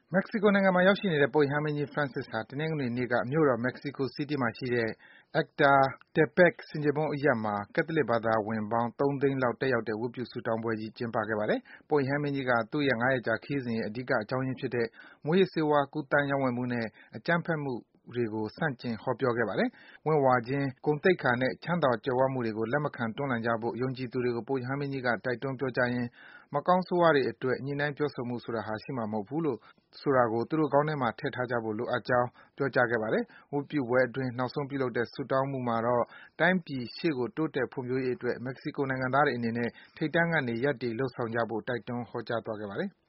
မက္ကဆီကိုနိုင်ငံမှာရောက်ရှိနေတဲ့ ပုပ်ရဟန်းမင်းကြီး Francis ဟာ တနင်္ဂနွေနေ့က မြို့တော် Mexico City မှာရှိတဲ့ Ecatepec ဆင်ခြေဖုံးအရပ်မှာ ကက်သလစ်ဘာသာဝင်ပေါင်း ၃ သိန်းလောက် တက်ရောက်တဲ့ ဝတ်ပြုဆုတောင်းပွဲကြီး ကျင်းပခဲ့ပါတယ်။ ပုပ်ရဟန်းမင်းကြီးက သူ့ရဲ့ ၅ ရက်ကြာခရီးစဉ်ရဲ့ အဓိကအကြောင်းရင်းဖြစ်တဲ့ မူးယစ်ဆေးဝါး ကူးသန်းရောင်းဝယ်မှုနဲ့ အကြမ်းဖက်မှုတွေကို ဆန့်ကျင် ဟောပြောခဲ့ပါတယ်။ ဝင့်ဝါခြင်း၊ ဂုဏ်သိက္ခာနဲ့ ချမ်းသာကြွယ်ဝမှုတွေကို လက်မခံ တွန်းလှန်ကြဖို့ ယုံကြည်သူတွေကို ပုပ်ရဟန်းမင်းကြီးက တိုက်တွန်း ပြောကြားရင်း မကောင်းဆိုးဝါးတွေအတွက် ညှိနှိုင်းပြောဆိုမှုဆိုတာဟာ ရှိမှာမဟုတ်ဘူးဆိုတာကို သူတို့ခေါင်းထဲမှာ ထည့်ထားကြဖို့ လိုအပ်ကြောင်း ပြောကြားခဲ့ပါတယ်။ ဝတ်ပြုပွဲအတွင်း နောက်ဆုံးပြုလုပ်တဲ့ ဆုတောင်းမှုမှာတော့ တိုင်းပြည် ရှေ့ကို တိုးတက် ဖွံ့ဖြိုးရေးအတွက် မက္ကဆီကိုနိုင်ငံသားတွေအနေနဲ့ ထိပ်တန်းကနေ ရပ်တည် လုပ်ဆောင်ကြဖို့ တိုက်တွန်း ဟောကြားသွားခဲ့ပါတယ်